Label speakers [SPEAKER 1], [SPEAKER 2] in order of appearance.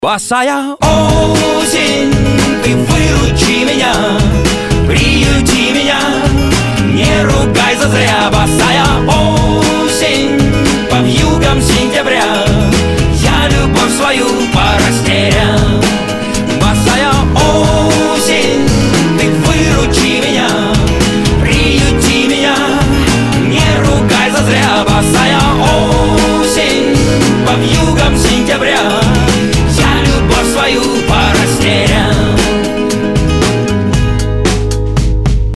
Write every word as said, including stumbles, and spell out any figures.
[SPEAKER 1] Босая осень, ты выручи меня, приюти меня, не ругай зазря. Босая